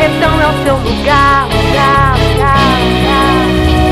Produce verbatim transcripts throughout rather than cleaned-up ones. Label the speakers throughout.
Speaker 1: Barretão é o seu lugar, lugar, lugar, lugar.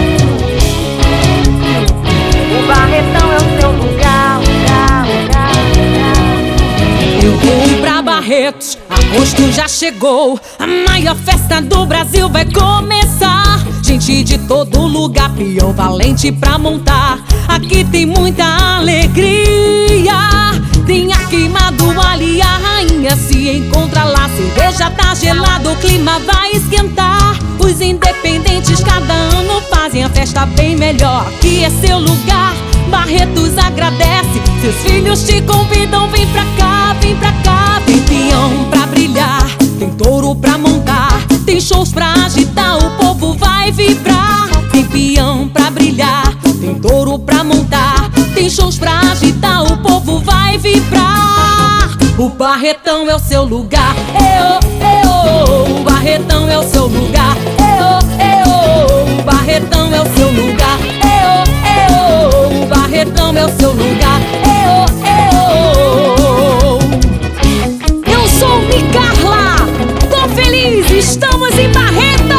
Speaker 1: O Barretão é o seu lugar, lugar, lugar, lugar.
Speaker 2: Eu vou pra Barretos, agosto já chegou. A maior festa do Brasil vai começar. Gente de todo lugar, peão valente pra montar. Aqui tem muita alegria. Tem a queimadoalha e a rainha se encontra lá. Cerveja tá gelada, o clima vai esquentar. Os independentes cada ano fazem a festa bem melhor. Aqui é seu lugar, Barretos agradece. Seus filhos te convidam, vem pra cá, vem pra cá. Tem peão pra brilhar, tem touro pra montar. Tem shows pra agitar, o povo vai vibrar. Tem peão pra brilhar, tem touro pra montar. Tem shows pra agitar, o povo vai vibrar. O Barretão é o seu lugar, eo, eo. O Barretão é o seu lugar, eo, eo. O Barretão é o seu lugar, eo, eo. O Barretão é o seu lugar, eo, eo. Eu sou Micarla, tô feliz, estamos em Barretos.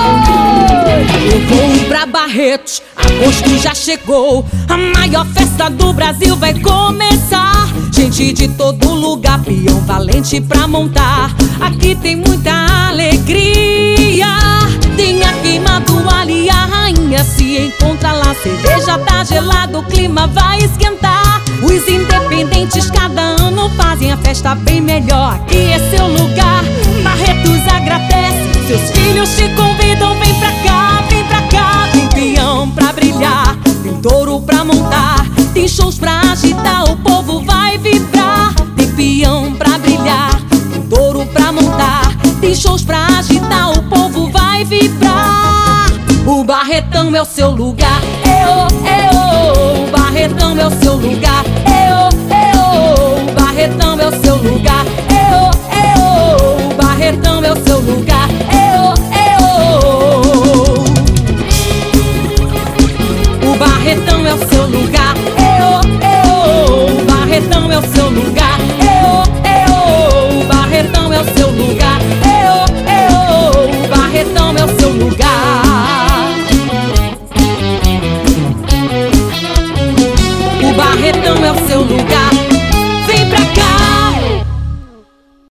Speaker 2: Eu vou pra Barretos, agosto já chegou. A maior festa do Brasil vai começar. Gente de todo lugar, peão valente pra montar. Aqui tem muita alegria. Tem a queimadoalha e a rainha se encontra lá. Cerveja tá gelada, o clima vai esquentar. Os independentes cada ano fazem a festa bem melhor. Aqui é seu lugar, Barretos agradece. Seus filhos te convidam, vem pra cá, vem pra cá. Tem peão pra brilhar, tem touro pra montar. Tem shows pra agitar, o povo vai vibrar. Tem peão pra brilhar, tem touro pra montar. Tem shows pra agitar, o povo vai vibrar. O Barretão é o seu lugar, eo, eo. O Barretão é o seu lugar, eo, eo. O Barretão é o seu lugar.